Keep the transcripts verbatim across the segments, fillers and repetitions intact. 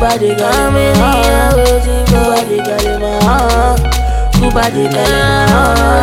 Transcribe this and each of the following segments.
Kubadi Galima, Kubadi Galima, Kubadi Galima,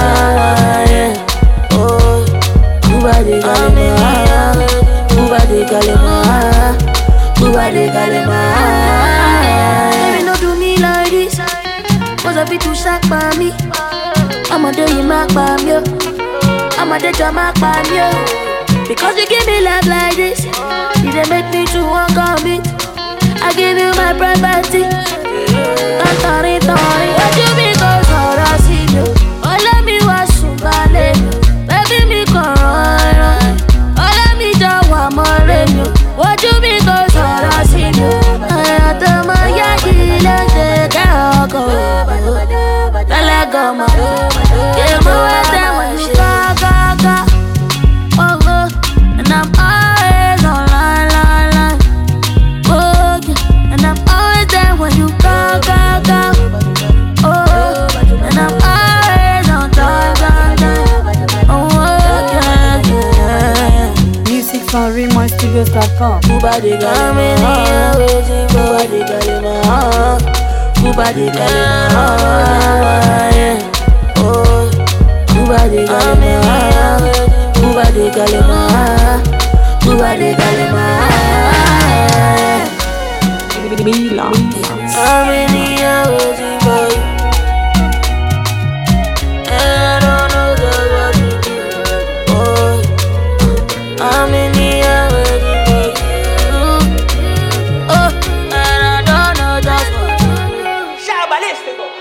oh, Kubadi Galima, Kubadi Galima, Kubadi Galima. Baby, no do me like this, cause I be too shocked by me. I'm a day you mark by me, I'm a day you mark by me. Because you give me love like this, you didn't make me to walk on it. I give you my privacy. I'm sorry, sorry. What you be cause all I see you. All of me was somebody. Baby, me corona. All of me just want more than you. What you be cause all I see you. I had to my yaki, let's take a go. Let go, man. Give me what that when you go, go, go. Oh, go. And I'm always online, line, line. Oh, yeah. And I'm always there when you go, go, go. Oh, and I'm always on time, time, time. Oh, yeah, yeah. Music from Remo Studios dot com. Kubadi Galima, Kubadi Galima, Kubadi Galima, oh, Kubadi Galima, Kubadi Galima, Kubadi Galima. I'm in the air waiting for you, and I don't know just what to do. Oh, I'm in the air waiting for you, oh, and I don't know just what to do. Shabba, let's go.